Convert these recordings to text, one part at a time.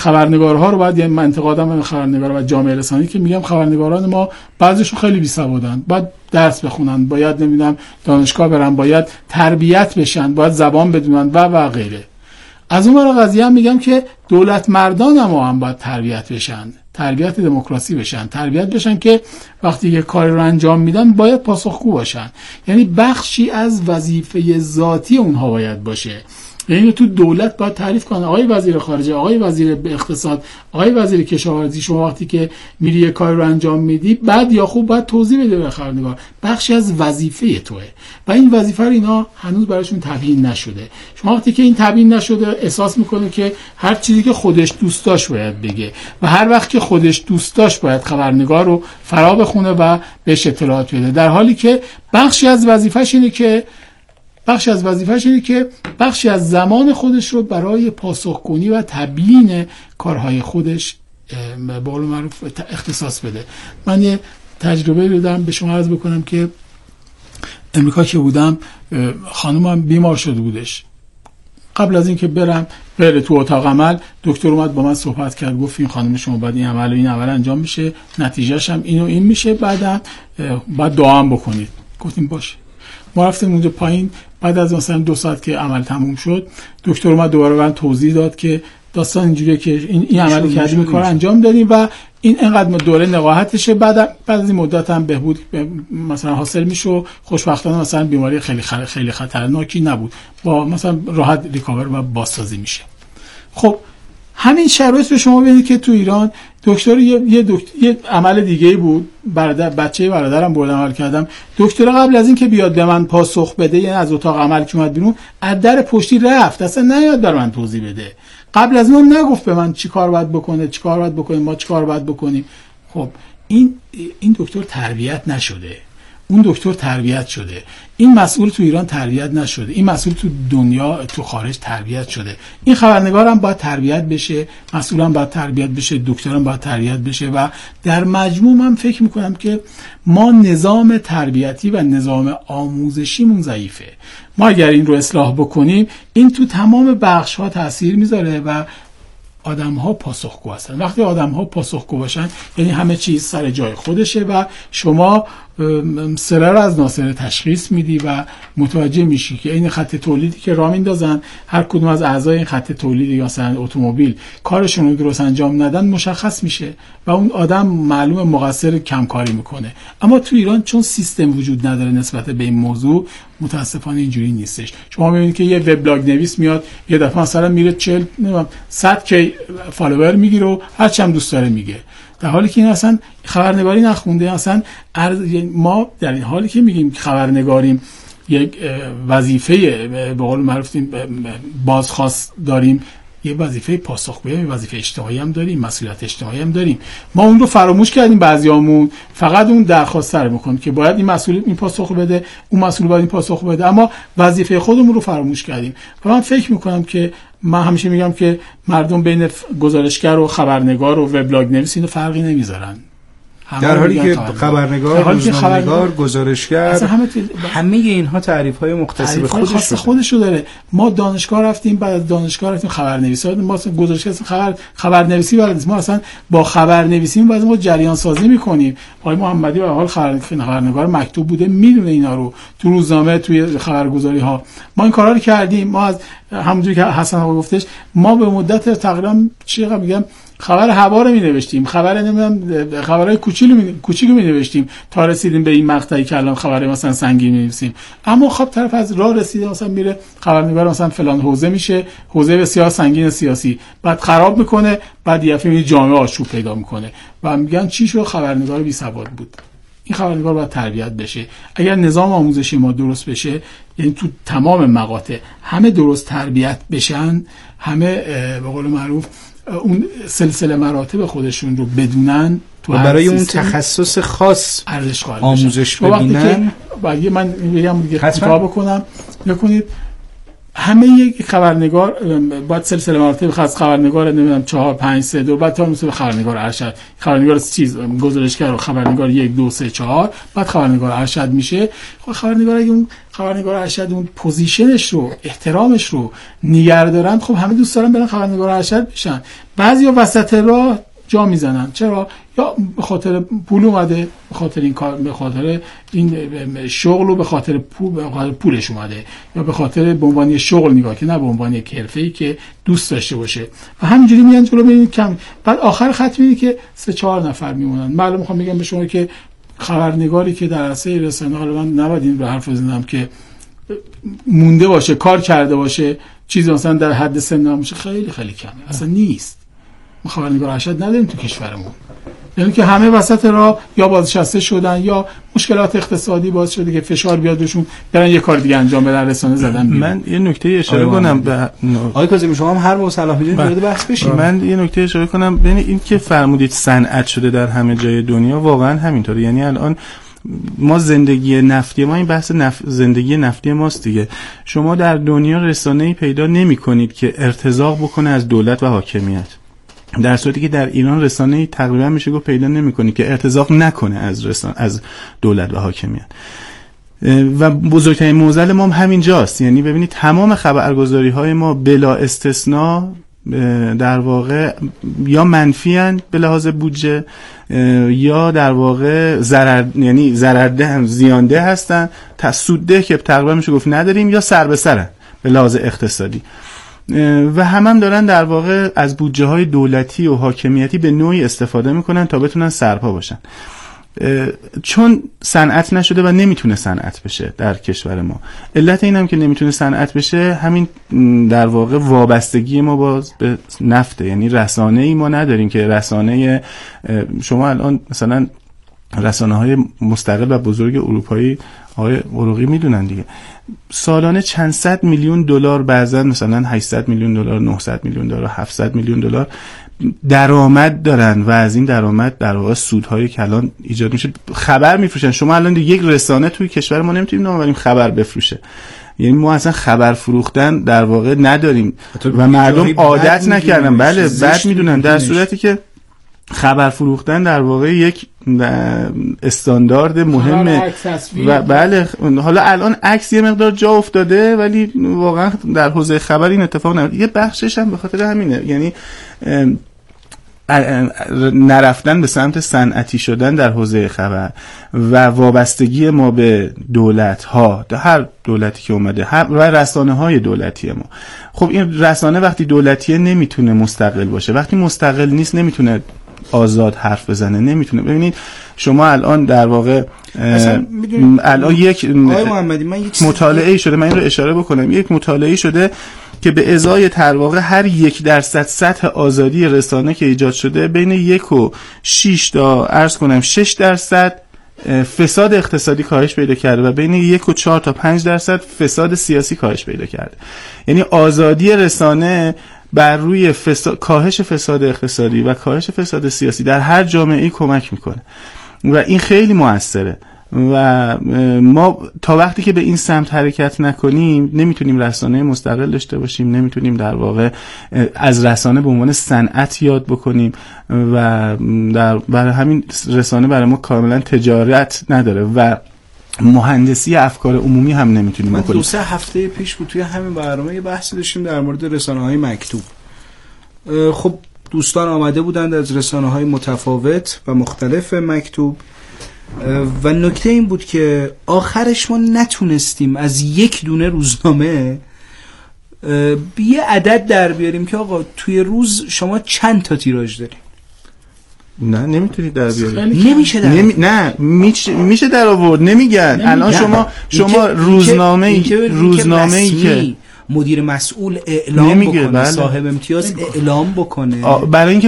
خبرنگارها رو باید، یعنی انتقادم به خبرنگارا و جامعه رسانی که میگم خبرنگاران ما بعضیشون خیلی بی‌سوادن، باید درس بخونن، باید نمیدونم دانشگاه برن، باید تربیت بشن، باید زبان بدونن و غیره. از اون ور قضیه هم میگم که دولت مردان هم باید تربیت بشن، تربیت دموکراسی بشن، تربیت بشن که وقتی که کاری رو انجام میدن باید پاسخگو باشن. یعنی بخشی از وظیفه ذاتی اونها باید باشه. یعنی تو دولت باید تعریف کنن آقای وزیر خارجه، آقای وزیر اقتصاد، آقای وزیر کشاورزی، شما وقتی که میری یه کاری رو انجام میدی بعد یا خوب باید توضیح بده به خبرنگار، بخشی از وظیفه توئه و این وظیفه رو اینا هنوز براشون تبیین نشده. شما وقتی که این تبیین نشده احساس میکنه که هر چیزی که خودش دوست داشت باید بگه و هر وقت که خودش دوست داشت باید خبرنگار رو فرا بخونه و بهش اطلاعات بده، در حالی که بخشی از وظیفه‌ش اینه که بخشی از زمان خودش رو برای پاسخگویی و تبیین کارهای خودش به قول معروف اختصاص بده. من یه تجربه رو دارم به شما عرض بکنم که امریکا که بودم خانومم بیمار شده بودش. قبل از اینکه بره تو اتاق عمل، دکتر اومد با من صحبت کرد، گفت این خانم شما باید این عمل و این عمل انجام میشه، نتیجهش هم این و این میشه، بعدم باید دعا هم بکنید. گفتیم باشه. ما رفتیم اونجا پایین. بعد از مثلا 2 ساعت که عمل تموم شد، دکتر اومد دوباره من توضیح داد که داستان اینجوریه که این عملی کردیم، کار انجام دادیم و این اینقدر دوره نقاهتشه، بعد از این مدت هم بهبود مثلا حاصل میشه و خوشبختانه مثلا بیماری خیلی خطرناکی نبود، با مثلا راحت ریکاور و بازسازی میشه. خب همین شرایط رو شما ببینید که تو ایران دکتر یه عمل دیگه بود، بچه برادرم بردم عمل کردم، دکتر قبل از این که بیاد به من پاسخ بده، یعنی از اتاق عمل که اومد بیرون از در پشتی رفت، اصلا نیاد بر من توضیح بده. قبل از اون نگفت به من چی کار باید بکنه، چی کار باید بکنیم، ما چی کار باید بکنیم. خب این دکتر تربیت نشده، اون دکتر تربیت شده. این مسئول تو ایران تربیت نشده، این مسئول تو دنیا تو خارج تربیت شده. این خبرنگارم باید تربیت بشه، مسئولم باید تربیت بشه، دکترم باید تربیت بشه و در مجموع من فکر میکنم که ما نظام تربیتی و نظام آموزشیمون ضعیفه. ما اگر این رو اصلاح بکنیم این تو تمام بخش ها تأثیر میذاره و آدم ها پاسخگو هستن. وقتی آدم ها پاسخگو باشن یعنی همه چیز سر جای خودشه و شما سره رو از ناسره تشخیص میدی و متوجه میشی که این خط تولیدی که راه میندازن، هر کدوم از اعضای این خط تولیدی مثلا اتومبیل کارشون رو درست انجام ندن، مشخص میشه و اون آدم معلومه مقصر کمکاری میکنه. اما تو ایران چون سیستم وجود نداره نسبت به این موضوع، متاسفانه اینجوری نیستش. شما میبینید که یه وبلاگ نویس میاد یه دفعه مثلا میره 100 کی فالوور میگیره و هر چی هم دوست داره میگه، در حالی که این اصلا خبرنگاری نخونده. اصلا ما در این حالی که میگیم خبرنگاریم یک وظیفه به قول معروف بازخواست داریم، یه وظیفه پاسخگویی، یه وظیفه اجتماعی هم داریم، مسئولیت اجتماعی هم داریم. ما اون رو فراموش کردیم، بعضیامون فقط اون درخواست رو میکنیم که باید این مسئول این پاسخ بده، اون مسئول باید این پاسخ بده، اما وظیفه خودمون رو فراموش کردیم. و من فکر میکنم که من همیشه میگم که مردم بین گزارشگر و خبرنگار و وبلاگ نویس اینو فرقی نمیذارن، در حالی که خبرنگار، روزنامه‌نگار، گزارشگر، همه اینها تعریف‌های مختص به خودش رو داره. ما دانشگاه رفتیم، بعد از دانشگاه رفتیم خبرنویسی، ما گزارشگر خبرنویسی بلد نیست. ما اصلا با خبرنویسی بعضی ما جریان سازی می‌کنیم. آقای محمدی به حال خبرنگار مکتوب بوده، میدونه اینا رو تو روزنامه، توی خبرگزاری‌ها ما این کارا رو کردیم. ما از همونجوری که حسن آقا گفتش، ما به مدت تقریبا چقدر میگم خبر هوا رو می‌نوشتیم، خبرهای کوچیکو می‌نوشتیم تا رسیدیم به این مقطعی که الان خبر مثلا سنگین می‌نویسیم. اما خب طرف از راه رسیده، مثلا میره خبرنگار مثلا فلان حوزه میشه، حوزه بسیار سنگین سیاسی، بعد خراب میکنه، بعد یه دفعه جامعه آشوب پیدا میکنه و میگن چی شو، خبرنگار بی‌سواد بود. این خبرنگار باید تربیت بشه. اگر نظام آموزشی ما درست بشه، یعنی تو تمام مقاطع همه درست تربیت بشن، همه به قول معروف اون سلسله مراتب خودشون رو بدونن و برای اون تخصص خاص آموزش ببینن. من میگم دیگه خطاب بکنم، نکنید همه یک خبرنگار باید سلسله مراتب از خبرنگار نمیدونم 4 5 3 2 بعد تا میشه به خبرنگار ارشد، خبرنگار چیز گزارشگر و خبرنگار 1 2 3 4 بعد خبرنگار ارشد میشه. خب خبرنگار اگه اون خبرنگار ارشد اون پوزیشنش رو احترامش رو نگه دارن، خب همه دوست دارن برن خبرنگار ارشد بشن. بعضیا وسط راه جا میزنن. چرا؟ یا به خاطر پول اومده، به خاطر این کار، به خاطر این شغل و به خاطر پولش اومده، یا به خاطر به عنوان شغل نگاه که نه به عنوان یک حرفه‌ای که دوست داشته باشه و همینجوری میان جلو. ببینید کم بعد آخر خط میبینید که 3-4 نفر میمونن. معلومه میخوام بگم به شما که خبرنگاری که در عرصه رسانه، حالا من نباید این رو حرف بزنم که مونده باشه، کار کرده باشه، چیزی مثلا در حد سن باشه، خیلی خیلی کمه، اصلا نیست. ما خبرنگار ارشد نداریم تو کشورمون، یعنی که همه وسط راه یا بازنشسته شدن یا مشکلات اقتصادی باعث شده که فشار بیاد روشون برن یه کار دیگه انجام بدن، رسانه زدن بیرون. من یه نکته اشاره کنم به آقای کاظمی، شما هم هر موقع صلاح میدونید وارد بحث بشین. من یه نکته اشاره کنم ببین این که فرمودید صنعت شده در همه جای دنیا، واقعا همینطوره. یعنی الان ما زندگی نفتی ما، این بحث زندگی نفتی ماست دیگه. شما در دنیا رسانه‌ای پیدا نمی‌کنید که ارتزاق بکنه از دولت و حاکمیت، در صورتی که در ایران رسانه‌ای تقریبا میشه گفت پیدا نمی‌کنی که ارتزاق نکنه از دولت و حاکمیت. و بزرگترین معضل ما همین جاست. یعنی ببینید تمام خبرگزاری‌های ما بلا استثناء در واقع یا منفی‌اند به لحاظ بودجه، یا در واقع ضررده هم زیانده هستن، سودده که تقریبا میشه گفت نداریم، یا سر به سرن به لحاظ اقتصادی. و هم دارن در واقع از بودجه های دولتی و حاکمیتی به نوعی استفاده میکنن تا بتونن سرپا باشن. چون صنعت نشده و نمیتونه صنعت بشه در کشور ما. علت این هم که نمیتونه صنعت بشه همین در واقع وابستگی ما باز به نفته. یعنی رسانه ای ما نداریم که رسانه شما الان مثلا رسانه های مستقل و بزرگ اروپایی، آقای عروقی میدونن دیگه، سالانه چند صد میلیون دلار، بعضا مثلا 800 میلیون دلار، 900 میلیون دلار، 700 میلیون دلار درآمد دارن و از این درآمد در واقع سودهای کلان ایجاد میشه. خبر میفروشن. شما الان یک رسانه توی کشور ما نمیتونیم نام ببریم خبر بفروشه. یعنی ما اصلا خبر فروختن در واقع نداریم و مردم عادت نکردن. بله بد میدونن، در صورتی که خبر فروختن در واقع یک استاندارد مهمه. و بله حالا الان عکس یه مقدار جا افتاده، ولی واقعا در حوزه خبر این اتفاق نمیفته. یه بخشش هم به خاطر همینه، یعنی نرفتن به سمت صنعتی شدن در حوزه خبر و وابستگی ما به دولت ها، هر دولتی که اومده و رسانه های دولتی ما. خب این رسانه وقتی دولتیه نمیتونه مستقل باشه، وقتی مستقل نیست نمیتونه آزاد حرف بزنه، نمیتونه. ببینید شما الان در واقع الان یک مطالعه شده، من این رو اشاره بکنم، یک مطالعه شده که به ازای در واقع هر 1% سطح آزادی رسانه که ایجاد شده، بین 1 و 6 تا عرض کنم 6% فساد اقتصادی کاهش پیدا کرده و بین 1 و 4 تا 5% فساد سیاسی کاهش پیدا کرده. یعنی آزادی رسانه بر روی کاهش فساد اقتصادی و کاهش فساد سیاسی در هر جامعه‌ای کمک میکنه و این خیلی موثره. و ما تا وقتی که به این سمت حرکت نکنیم نمیتونیم رسانه مستقل داشته باشیم، نمیتونیم در واقع از رسانه به عنوان صنعت یاد بکنیم و برای همین رسانه برای ما کاملا تجارت نداره و مهندسی افکار عمومی هم نمیتونیم بکنیم. من 2-3 هفته پیش بود توی همین برنامه یه بحثی داشتیم در مورد رسانه‌های مکتوب. خب دوستان آمده بودند از رسانه‌های متفاوت و مختلف مکتوب و نکته این بود که آخرش ما نتونستیم از یک دونه روزنامه یه عدد در بیاریم که آقا توی روز شما چند تا تیراژ داریم. نه نمیتونید در بیارید. نمیشه در نه میشه در آورد. نمیگن الان شما روزنامه‌ای که مدیر مسئول اعلام بکنه، بله. صاحب امتیاز اعلام بکنه، برای اینکه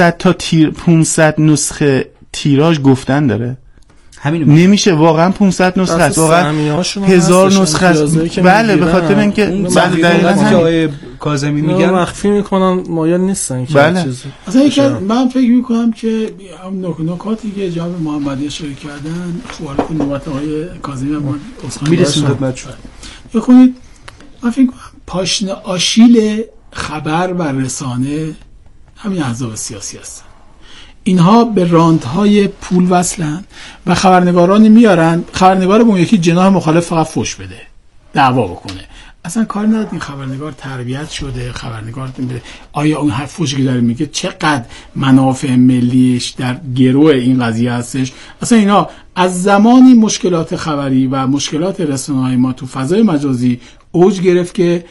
500 نسخه تیراژ گفتن داره. نمیشه واقعا 500 نسخه است، واقعا 1000 نسخه است. بله به خاطر اینکه بله دقیقاً آقای کاظمی میگن مخفی میکنن، مایل نیستن که بله. چیزی. اصلا من فکر میکنم که نکاتی که جناب محمدی اشاره کردن خوارق نوبت آقای کاظمی ما میرسیم خدمتشون. بخونید. من فکر کنم پاشنه آشیل خبر و رسانه همین احزاب سیاسی هستن. اینها به راندهای پول وصلن و خبرنگارانی میارن، خبرنگار به اون یکی جناح مخالف فقط فوش بده، دعوا بکنه. اصلا کار نداره این خبرنگار تربیت شده، خبرنگار آیا اون هر فوشی که داره میگه چقدر منافع ملیش در گروه این قضیه هستش. اصلا اینا از زمانی مشکلات خبری و مشکلات رسانه‌های ما تو فضای مجازی اوج گرفت که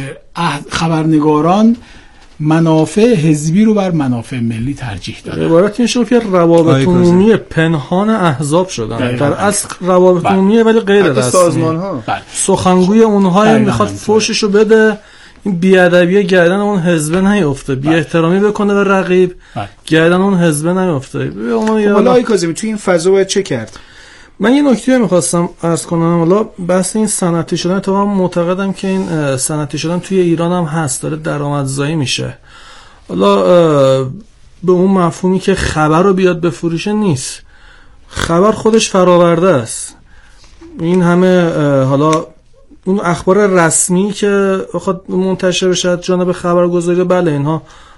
خبرنگاران منافع حزبی رو بر منافع ملی ترجیح دادن. عبارت این شد که روابط عمومی پنهان احزاب شدن، در اصل روابط عمومیه ولی غیر رسمی. سازمان‌ها سخنگوی اونها میخواد فوششو بده، این بیادبیه گردن اون حزب نیفته، بی احترامی بکنه به رقیب گردن اون حزب نیفته. حالا آقای کاظمی تو این فضا باید چه کرد؟ من یه نکته میخواستم عرض کنم. حالا بحث این صنعتی شدن، تا من معتقدم که این صنعتی شدن توی ایران هم هست، داره درآمدزایی میشه. حالا به اون مفهومی که خبر رو بیاد بفروشه نیست، خبر خودش فراورده است. این همه حالا اون اخبار رسمی که بخواد منتشر بشه جانب خبرگزاری، بله اینها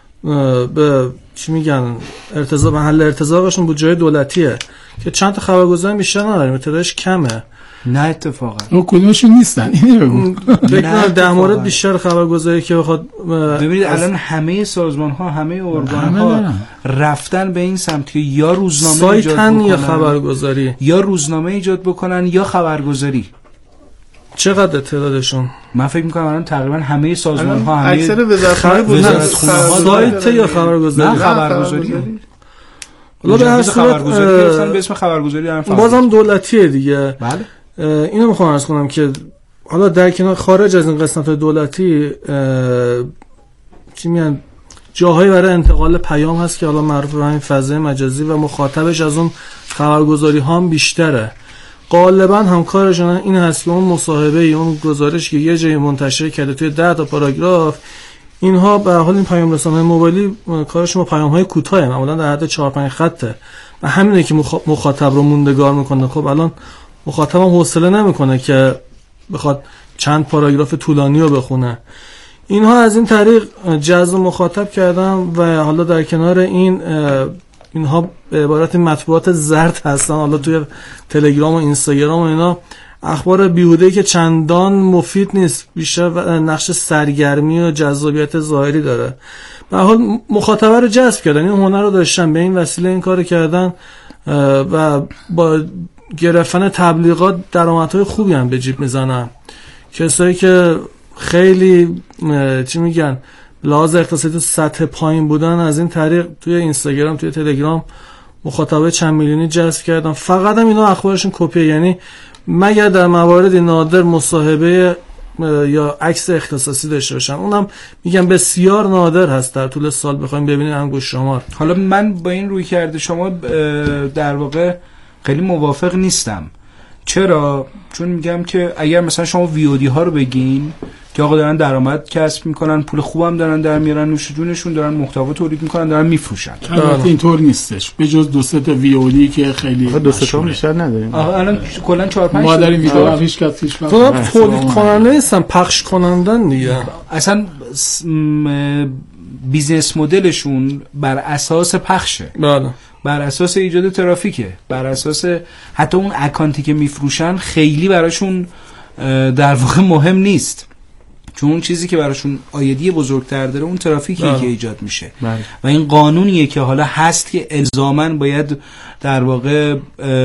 به چی میگن محل ارتزاقشون بود جای دولتیه که چند تا خبرگزاری بیشتر نداریم، تعدادش کمه. نه اتفاقا اون کدومشون نیستن، اینو بگو. فکر ده مورد بیشتر خبرگزاری که بخواد. ببینید الان همه سازمان ها، همه ارگان ها رفتن به این سمت که یا روزنامه ایجاد بکنن یا خبرگزاری، یا روزنامه ایجاد بکنن یا خبرگزاری. چقدر تعدادشون؟ من فکر می‌کنم الان تقریبا همه سازمان ها، همه اکثر وزارتخونه ها سایت یا خبرگزاری. نه خبرگزاری. حالا به هر صورت به اسم خبرگزاری دارن، بازم دولتیه دیگه. بله اینو میخوام عرض کنم که حالا در کنار خارج از این قسمت دولتی چی میگن جاهایی برای انتقال پیام هست که حالا معروف به همین فضای مجازی و مخاطبش از اون خبرگزاری ها هم بیشتره. غالبا همکارشون این هست که اون مصاحبه یا اون گزارش که یه جایی منتشر کرده توی 10 تا پاراگراف، اینها به حال این پیام رسانه‌های موبایلی کارشون با پیام‌های کوتاه معمولا در حد 4-5 خطه و همینه که مخاطب رو موندگار میکنه. خب الان مخاطب هم حوصله نمیکنه که بخواد چند پاراگراف طولانی رو بخونه. اینها از این طریق جذب مخاطب کردن و حالا در کنار اینها به عبارت مطبوعات زرد هستن. حالا توی تلگرام و اینستاگرام و اینا اخبار بیهوده‌ای که چندان مفید نیست، بیشتر نقش سرگرمی و جذابیت ظاهری داره. به هر حال مخاطبه رو جذب کردن، این هنر رو داشتن، به این وسیله این کارو کردن و با گرفتن تبلیغات درآمدهای خوبی هم به جیب میزنن. کسایی که خیلی چی میگن لحاظ اقتصادی سطح پایین بودن از این طریق توی اینستاگرام، توی تلگرام مخاطبه چند میلیونی جذب کردن. فقط هم اینا اخبارشون کپیه، یعنی مگر در موارد نادر مصاحبه یا عکس اختصاصی داشته باشن، اونم میگم بسیار نادر هست در طول سال بخوایم ببینیم انگشت شمار. حالا من با این روی کرده شما در واقع خیلی موافق نیستم. چرا؟ چون میگم که اگر مثلا شما ویودی ها رو بگین که آقا دارن درآمد کسب میکنن، پول خوبم دارن در میارن، نوش جونشون، دارن محتوا تولید میکنن، دارن میفروشن. البته اینطور نیستش، به جز 2-3 تا ویودی که خیلی 2-3 تا بیشتر نداریم. الان کلا 4-5 ما داریم ویدیو پیش تولید کننده نیستن، پخش کنندن دیگه. اصلا بیزنس مدلشون بر اساس پخشه. بله. بر اساس ایجاد ترافیکه، بر اساس حتی اون اکانتی که میفروشن خیلی براشون در واقع مهم نیست، چون اون چیزی که براشون آیدی بزرگتر داره اون ترافیکیه که ایجاد میشه. و این قانونیه که حالا هست که الزاماً باید در واقع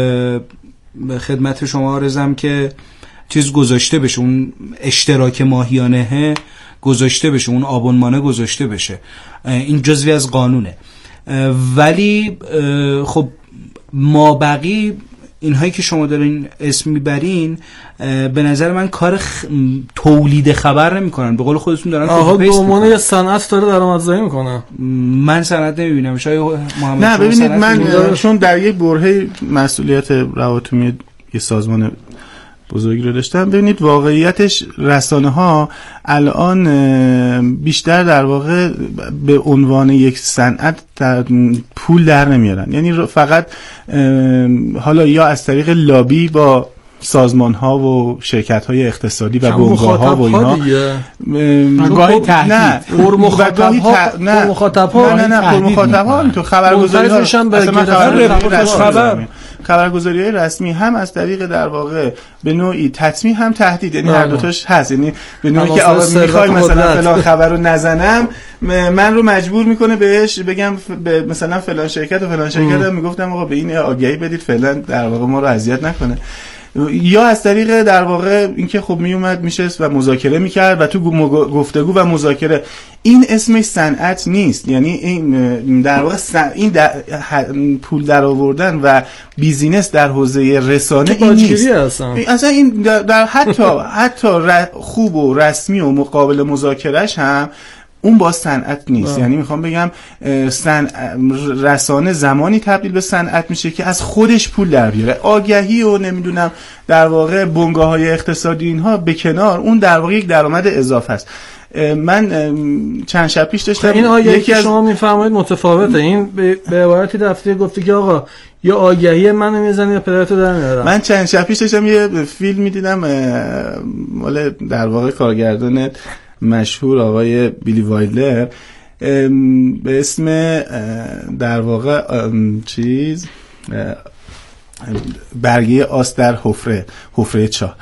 خدمت شما عرضم که چیز گذاشته بشه، اون اشتراک ماهیانه گذاشته بشه، اون آبونمانه گذاشته بشه، این جزوی از قانونه. ولی خب ما بقی اینهایی که شما دارین اسم میبرین به نظر من کار تولید خبر نمیکنن، به قول خودتون دارن کپی پیست میکنن. یه صنعت داره درآمدزایی میکنه. من صنعت نمیبینم. شاید محمد نه ببینید من چون در یک برهه مسئولیت روابط عمومی یه سازمان بزرگی رو داشتم، ببینید واقعیتش رسانه ها الان بیشتر در واقع به عنوان یک صنعت پول در نمیارن، یعنی فقط حالا یا از طریق لابی با سازمان ها و شرکت های اقتصادی و بنگاه ها و اینها گاهی تهدید نه پر مخاطب ها نه پر مخاطب ها تو خبرگزاری ها خبرگزاری های رسمی هم از طریق در واقع به نوعی تطمیع هم تهدید، یعنی هر دوتاش هست، یعنی به نوعی که آقا میخوای مثلا فلان خبر رو نزنم من رو مجبور میکنه بهش بگم مثلا فلان شرکت و فلان شرکت هم میگفتم آقا به این آگهی بدید فعلا در واقع ما رو اذیت نکنه، یا از طریق در واقع اینکه خب میومد میشست و مذاکره میکرد و تو گفتگو و مذاکره. این اسمش صنعت نیست، یعنی این در واقع این پول در آوردن و بیزینس در حوزه رسانه این نیست اصلا. این در حتی خوب و رسمی و مقابل مذاکرهش هم اون با صنعت نیست. یعنی میخوام بگم رسانه زمانی تبدیل به صنعت میشه که از خودش پول در بیاره. آگهی و نمیدونم در واقع بنگاه‌های اقتصادی اینها به کنار، اون در واقع یک درآمد اضافه است. من چند شب پیش داشتم این آگهی که شما میفرمایید متفاوته. این به عبارتی دفتری گفته که آقا یا آگهی منو میزنی یا پدرتو در میارم. من چند شب پیش داشتم یه فیلم میدیدم مال در واقع کارگردان مشهور آقای بیلی وایلدر به اسم در واقع برگه آس در حفره چاه.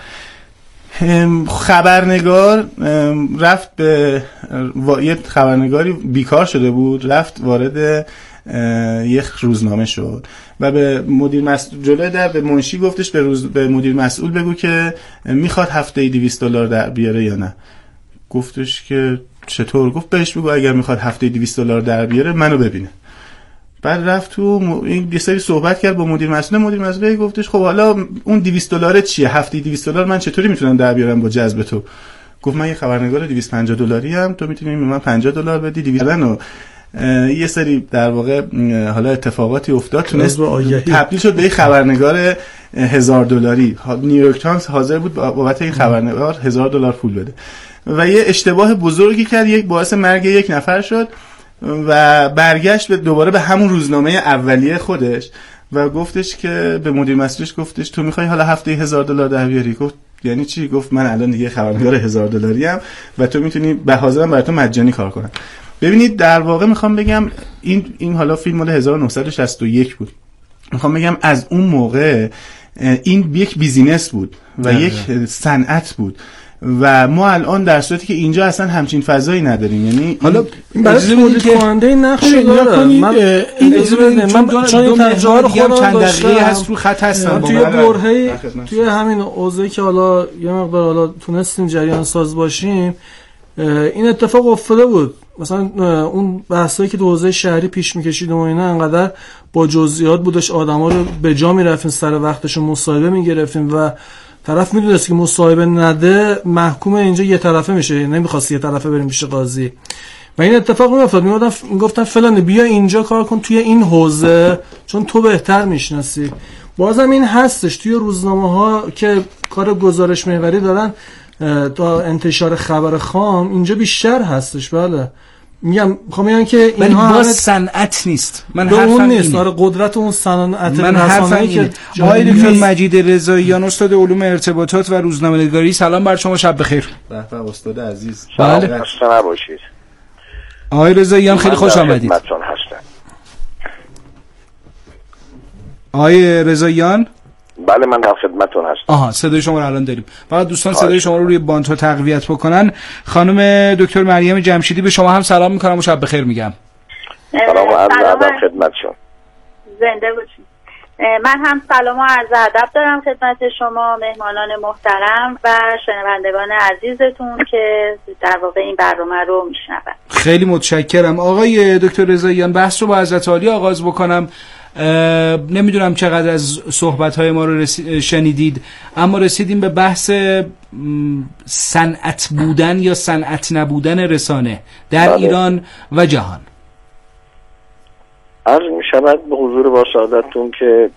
خبرنگار رفت به یه خبرنگاری بیکار شده بود، رفت وارد یک روزنامه شد و به مدیر مسئول جلوی در به منشی گفتش به مدیر مسئول بگو که میخواد هفته $200 در بیاره یا نه. گفتش که چطور؟ گفت بهش بگو اگر میخواد هفته $200 در بیاره منو ببینه. بعد رفت تو این یه سری صحبت کرد با مدیر مسئول گفتش خب حالا اون $200 چیه؟ هفته $200 من چطوری میتونم در بیارم با جذب تو؟ گفت من یه خبرنگار $250 ام، تو میتونی به من $50 بدی 200 و یه سری در واقع حالا اتفاقاتی افتاد، تونست تبدیل شد به یه خبرنگار $1000. نیویورک تایمز حاضر بود بابت این خبرنگار $1000 پول بده و یه اشتباه بزرگی کرد، یک باعث مرگ یک نفر شد و برگشت دوباره به همون روزنامه اولیه خودش و گفتش که به مدیر مسئولش گفتش تو میخوای حالا هفته $1000 در بیاری؟ گفت یعنی چی؟ گفت من الان دیگه خبرنگار $1000 ام و تو میتونی به حاضرم برای تو مجانی کار کنم. ببینید در واقع میخوام بگم این حالا فیلم مال 1961 بود. میخوام بگم از اون موقع این یک بیزینس بود و یک صنعت بود و ما الان در صورتی که اینجا اصلا همچین فضایی نداریم. یعنی حالا این برای تولید کننده نقش داره. من چون این تجربه رو خودم چند دقیقه هست رو خط هستم توی برهه‌ای توی همین حوزه‌ای که حالا یه مقدار حالا تونستیم جریان ساز باشیم این اتفاق افتاده بود. مثلا اون بحثایی که تو حوزه شهری پیش می‌کشید و اینا انقدر با جزئیات بودش، آدما رو به جا می‌رفتین، سر وقتشون مصاحبه می‌گرفتین و طرف میدونست که مصاحبه نده محکوم اینجا یه طرفه میشه، نمیخواست یه طرفه بریم پیش قاضی و این اتفاق میافتاد. میگفتن فلان بیا اینجا کار کن توی این حوزه چون تو بهتر میشناسی. بازم این هستش توی روزنامه‌ها که کار گزارش محوری دارن تا انتشار خبر خام اینجا بیشتر هستش. بله میگم که اینها باز صنعت نیست. من حرفم نیست. آره قدرت اون صنعت رسانه‌ای که آقای دکتر مجید رضاییان استاد علوم ارتباطات و روزنامه‌نگاری، سلام بر شما، شب بخیر. به به استاد عزیز. بله خسته نباشید. آقای رضاییان خیلی خوش آمدید. آقای رضاییان بله من در خدمتتون هستم. صدای شما رو الان داریم. فقط دوستان صدای شما رو روی باندها تقویت بکنن. خانم دکتر مریم جمشیدی به شما هم سلام میکنم و شب بخیر میگم. سلام و عرض ادب خدمتشون. زنده باشید. من هم سلام و عرض ادب دارم خدمت شما مهمانان محترم و شنوندگان عزیزتون که در واقع این برنامه رو میشنون. خیلی متشکرم. آقای دکتر رضاییان بحث رو با حضرت عالی آغاز بکنم. نمیدونم چقدر از صحبت‌های ما رو شنیدید، اما رسیدیم به بحث صنعت بودن یا صنعت نبودن رسانه در ایران و جهان. عرض می شود به حضور با سعادتتون که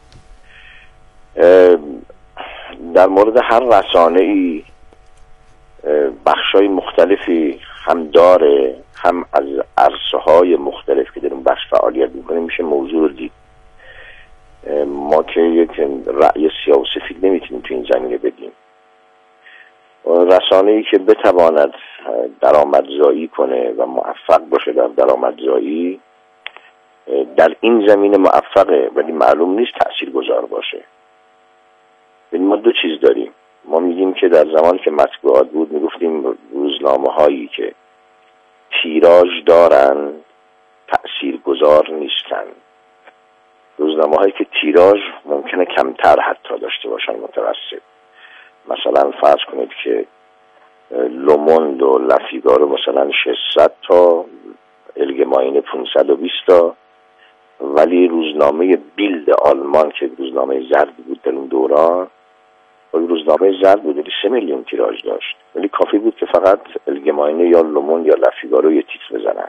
در مورد هر رسانه‌ای بخش‌های مختلفی هم داره، هم از عرصه‌های مختلف که در اون بخش فعالیت می‌کنه میشه موضوع رو دید. ما که یک رأی سیاه و سفید نمیتونیم تو این زمینه بدیم. رسانه‌ای که بتواند درآمدزایی کنه و موفق باشه در درآمدزایی در این زمینه موفقه، ولی معلوم نیست تاثیرگذار باشه. یعنی ما دو چیز داریم. ما میگیم که در زمان که مطبوعات بود میگفتیم روزنامه‌هایی که تیراژ دارن تاثیرگذار نیستن. روزنامه‌هایی که تیراژ ممکنه کمتر حتی داشته باشن، متوسط. مثلا فرض کنید که لوموند و لافیگارو مثلا 600 تا، الگماین 520 تا، ولی روزنامه بیلد آلمان که روزنامه زرد بود در اون دوران، روزنامه زرد بود 3 میلیون تیراژ داشت، ولی کافی بود که فقط الگماین یا لوموند یا لافیگارو یه تیتر بزنن.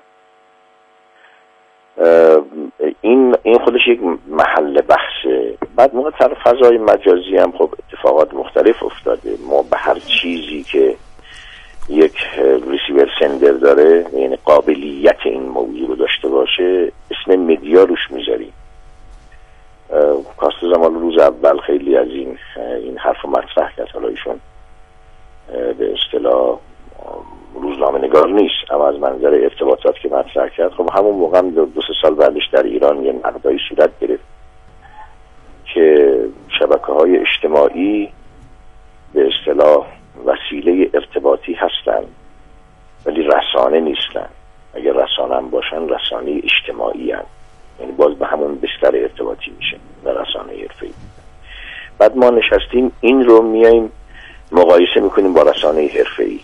این خودش یک محل بحثه. بعد موقع در فضای مجازی هم خب اتفاقات مختلف افتاده. ما به هر چیزی که یک ریسیور سندر داره، یعنی قابلیت این موضوع رو داشته باشه، اسم مدیا روش میذاریم. کاست زمان روز اول خیلی از این حرف مطرح کرد. حالا ایشون به اصطلاح روزنامه نگار نیست، اما از منظر ارتباطات که مطرح کرد، خب همون موقع 2-3 سال بعدش در ایران یه نقدایی صورت گرفت که شبکه‌های اجتماعی به اصطلاح وسیله ارتباطی هستن ولی رسانه نیستن. اگر رسانه هم باشن رسانه اجتماعی هستن، یعنی باز به همون بستر ارتباطی میشه و رسانه حرفه‌ای. بعد ما نشستیم این رو میایم مقایسه میکنیم با رسانه حرفه‌ای.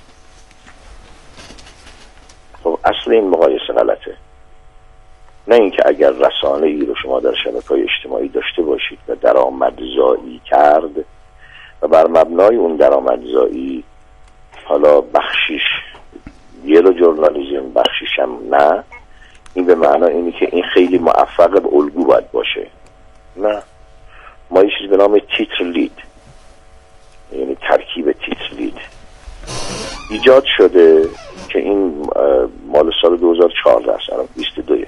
خب اصل این مقایسه غلطه. نه اینکه اگر رسانه ای رو شما در شبکه‌های اجتماعی داشته باشید و درآمدزایی کرد و بر مبنای اون درآمدزایی حالا بخشیش یلو جورنالیزم بخشیش هم نه، این به معنا اینی که این خیلی موفق به الگو باید باشه. نه، ما یه چیز به نام تیتر لید، یعنی ترکیب تیتر لید ایجاد شده که این مال سال 2014 است، الان 22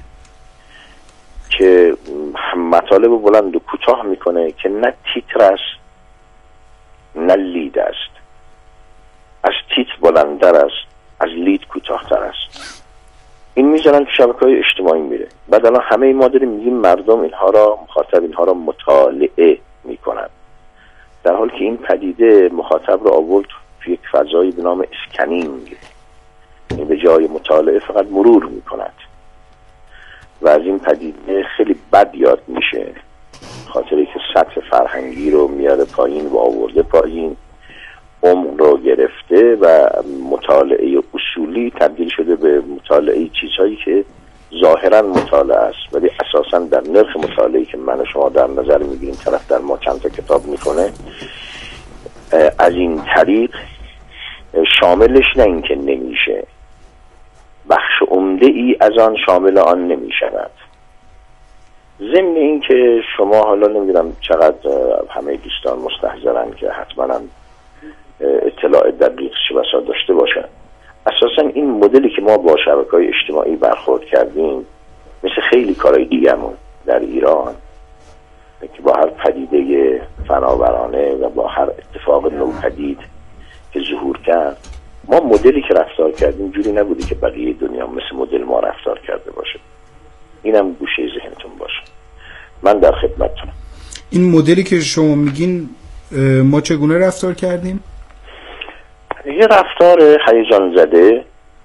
که مطالب بلند و کوتاه میکنه که نه تیتر است نه لید است. از تیتر بلندتر است، از لید کوتاه‌تر است. این میذارن تو شبکه‌های اجتماعی میره. بعد الان همه ما داریم میگیم مردم مخاطب اینها را مطالعه میکنن، در حالی که این پدیده مخاطب رو آورد توی یک فضایی به نام اسکنینگ، یعنی به جای مطالعه فقط مرور میکند و از این پدیده خیلی بد یاد میشه، خاطری که سطح فرهنگی رو میاره پایین و آورده پایین، عمق رو گرفته و مطالعه اصولی تبدیل شده به مطالعه چیزهایی که ظاهرا مطالعه است ولی اساسا در نرخ مطالعه‌ای که من و شما در نظر میگیریم طرف در ما چند تا کتاب میکنه، از این طریق شاملش نه اینکه نمیشه، بخش عمده ای از آن شامل آن نمیشود. ضمن این که شما حالا نمیدونم چقدر همه دوستان مستحضرن که حتما اطلاع دقیق شبسا داشته باشن. اساسا این مدلی که ما با شبکه‌های اجتماعی برخورد کردیم مثل خیلی کارهای دیگرمون در ایران که با هر پدیده فناورانه و با هر اتفاق نوپدید که ظهور کرد، ما مدلی که رفتار کردیم جوری نبودی که بقیه دنیا مثل مدل ما رفتار کرده باشه. اینم گوشه ذهنتون باشه. من در خدمتتونم. این مدلی که شما میگین ما چگونه رفتار کردیم؟ یه رفتار هیجان زده،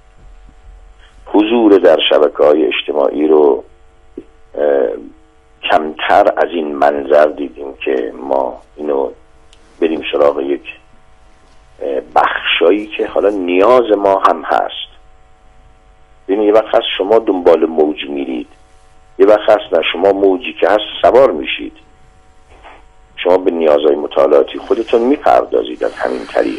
حضور در شبکه‌های اجتماعی رو کمتر از این منظر دیدیم که ما اینو بریم سراغ یک بخشایی که حالا نیاز ما هم هست. ببینید یه وقت هست شما دنبال موج میرید، یه وقت هست نه شما موجی که هست سوار میشید، شما به نیازهای مطالعاتی خودتون میپردازید از همین طریق.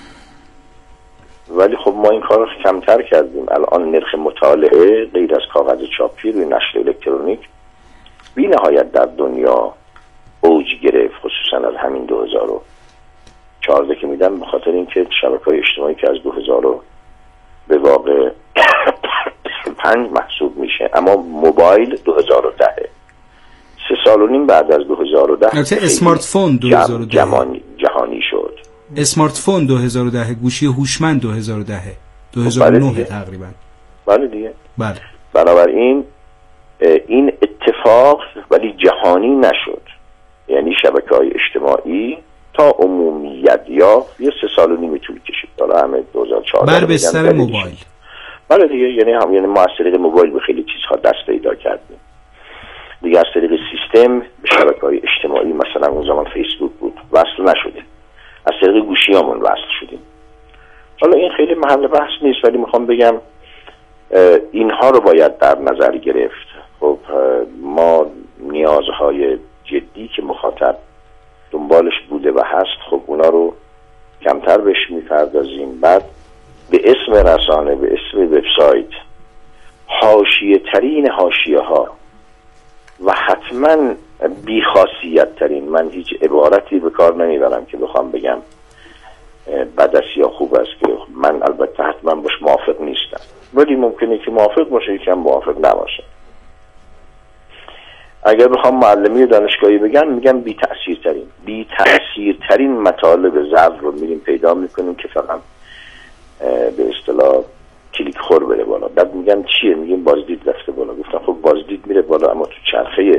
ولی خب ما این کار رو کمتر کردیم. الان نرخ مطالعه غیر از کاغذ چاپی روی نشر الکترونیک بی نهایت در دنیا اوج گرفت، خصوصا از همین 2014 که میدم، به خاطر اینکه شبکه‌های اجتماعی که از 2000 به واقع 5 محسوب میشه، اما موبایل 2010 3.5 سال بعد از 2010 اسمارت فون 2010 جهانی شد. اسمارت فون 2010، گوشی هوشمند 2009 تقریبا. بله دیگه. بله. بنابراین این اتفاق ولی جهانی نشد، یعنی شبکه‌های اجتماعی تا عمومیت یا 3.5 سال طول کشید. حالا همه 2014 بر بستر موبایل. بله دیگه، یعنی ما از طریق موبایل به خیلی چیزها دست پیدا کردیم دیگه. از طریق سیستم به شبکه‌های اجتماعی، مثلا اون زمان فیسبوک بود، وصل نشدیم. از طریق گوشیامون وصل شدیم. حالا این خیلی محل بحث نیست، ولی میخوام بگم اینها رو باید در نظر گرفت. خب ما نیازهای جدی که مخاطب دنبالش بوده و هست، خب اونا رو کمتر بهش میپردازیم. بعد به اسم رسانه، به اسم وبسایت، حاشیه ترین حاشیه ها و حتما بیخاصیت ترین، من هیچ عبارتی به کار نمیبرم که بخوام بگم بد است یا خوب است، که من البته حتما باش موافق نیستم، ولی ممکنه که موافق باشه، یکم موافق نباشه. اگر بخوام معلمی دانشگاهی بگم، میگم بی تأثیر ترین مطالب ضرب رو میریم پیدا میکنیم که فقط به اصطلاح کلیک خور بره بالا. بعد میگم چیه؟ میگیم بازدید رفته بالا. گفتم خب بازدید میره بالا، اما تو چرخه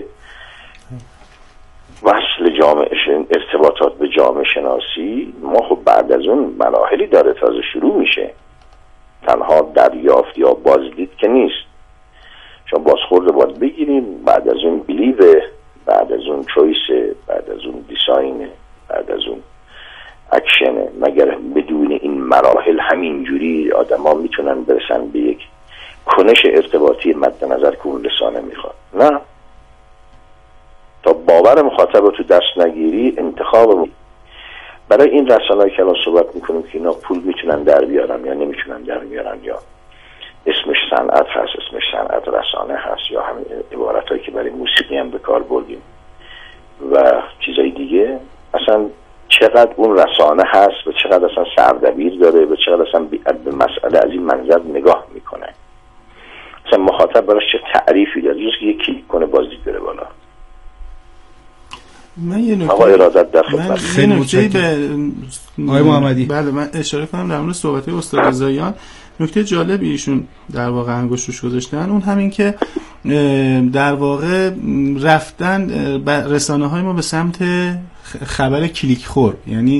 وصل جامعه، ارتباطات به جامعه شناسی ما خب بعد از اون مراحلی داره تازه شروع میشه. تنها دریافت یا بازدید که نیست، چون بازخورد باید بگیریم، بعد از اون بلیو، بعد از اون چویس، بعد از اون دیساین، بعد از اون اکشن. مگر بدون این مراحل همینجوری آدم ها میتونن برسن به یک کنش ارتباطی مد نظر که اون رسانه میخواد؟ نه، تا باور مخاطب رو تو دست نگیری انتخاب برای این رسانه‌ای که الان صحبت میکنیم که اینا پول میتونن در بیارن یا نمیتونن در بیارن، یا اسمش صنعت هست، اسمش صنعت رسانه هست، یا همین عبارتایی که برای موسیقی هم به کار بردیم و چیزای دیگه، اصلا چقدر اون رسانه هست و چقدر اصلا سردبیر داره و چقدر اصلا به مسئله از این منظر نگاه میکنه. اصلا مخاطب براش چه تعریفی داره جز که یک کلیک کنه بازدید بره بالا. من یه نکته به آقای محمدی، بله من اشاره کنم در مورد صحبت استاد رضاییان. نکته جالبی ایشون در واقع انگشت روش گذاشتن، اون همین که در واقع رفتن رسانه‌های ما به سمت خبر کلیک خور. یعنی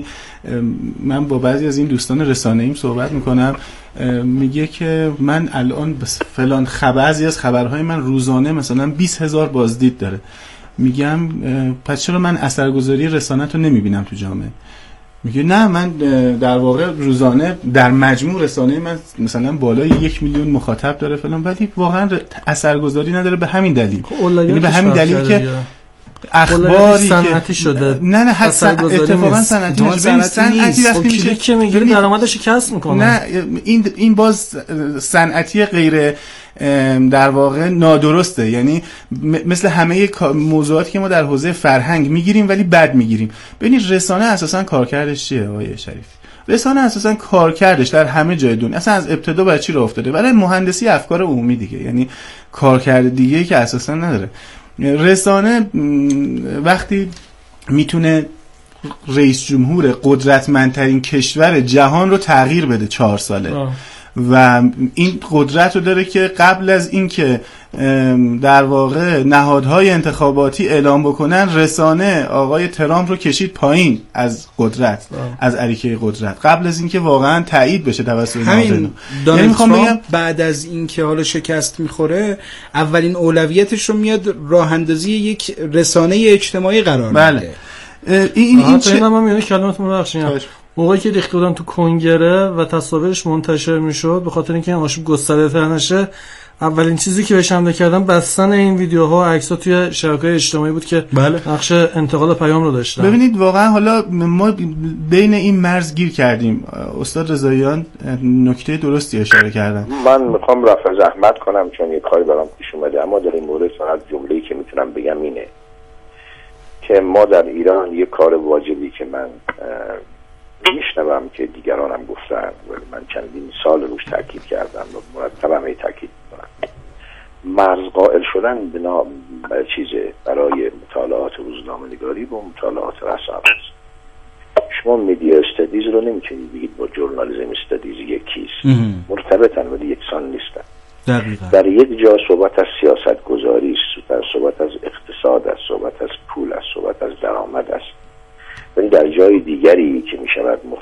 من با بعضی از این دوستان رسانه‌ایم صحبت میکنم، میگه که من الان فلان بعضی از خبرهای من روزانه مثلا 20,000 بازدید داره. میگم پس چرا من اثرگذاری رسانه رو نمیبینم تو جامعه؟ میگه نه، من در واقع روزانه در مجموع رسانه من مثلا بالای 1 میلیون مخاطب داره فلان، ولی واقعا اثرگذاری نداره به همین دلیل. یعنی به همین دلیل که اخباری صنعتی شده. نه اتفاقا صنعتی وقتی میشه که میگیره درآمدش کسب میکنه. نه این باز صنعتی غیر در واقع نادرسته. یعنی مثل همه موضوعاتی که ما در حوزه فرهنگ میگیریم ولی بد میگیریم. ببینید رسانه اساسا کارکردش چیه آقای شریفی؟ رسانه اساسا کارکردش در همه جای دنیا اصلا از ابتدا برای چی راه افتاده؟ برای مهندسی افکار عمومی دیگه. یعنی کارکرد دیگه‌ای که اساسا نداره. رسانه وقتی میتونه رئیس جمهور قدرتمندترین کشور جهان رو تغییر بده 4 ساله و این قدرت رو داره که قبل از این که در واقع نهادهای انتخاباتی اعلام بکنن، رسانه آقای ترامپ رو کشید پایین از قدرت، از اریکه قدرت، قبل از این که واقعا تایید بشه توسط همین دونالد ترامپ. بعد از این که حالا شکست میخوره، اولین اولویتش رو میاد راه اندازی یک رسانه اجتماعی قرار میده. بله. این چه من یعنی کلماتمون رو بخشید. موقعی که ریخته بودن تو کنگره و تصاویرش منتشر میشد، به خاطر اینکه این آشوب گسترده‌تر نشه، اولین چیزی که بهش حمله کردن بستن این ویدیوها و عکس‌ها توی شبکه‌های اجتماعی بود که نقش انتقال پیام رو داشتن. ببینید واقعا حالا ما بین این مرز گیر کردیم. استاد رضاییان نکته درستی اشاره کردن. من میخوام رفع زحمت کنم چون یه کاری برام پیش اومده، اما در این مورد فقط جمله‌ای که میتونم بگم اینه که ما در ایران یه کار واجبی که من میشنوم که دیگرانم گفتن ولی من چندین سال روش تاکید کردم و مرتبا می تاکید میکنم، مرز قائل شدن برای مطالعات روزنامه‌نگاری با مطالعات رسانه است. شما میدیا استادیز رو نمیتونید بگید با جورنالیسم استادیز یکیست، مرتبطن ولی یکسان نیستن. دقیقاً. در یک جا صحبت از سیاست گذاری است، در صحبت از اقتصاد است، صحبت از پول است، صحبت از درآمد است، ولی در جای دیگری که میشود